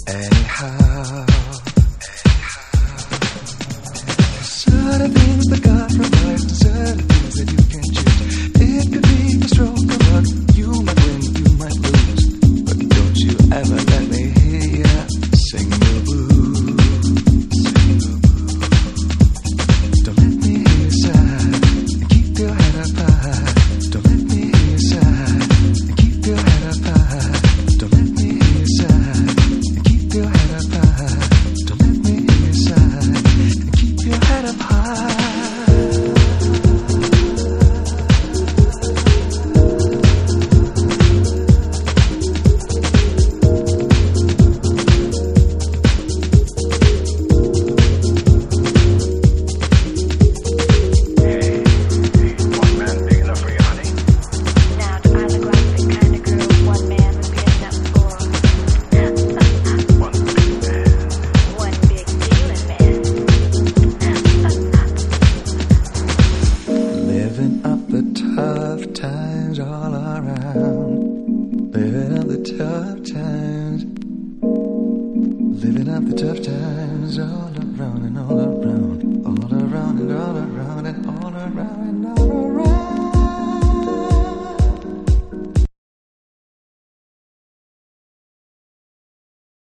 anyhow. Certain things that got from life, and certain things that you can't choose. It could be a stroke of luck. You might win, you might lose, but don't you ever let me hear ya sing the blues. Don't let me hear you sigh and keep your head up high. Don't let me hear you sigh and keep your head up high. Don't let me hear you sigh and keep your head up high. Don't let me hear you sigh and keep your head up high. Living up the tough times all around and all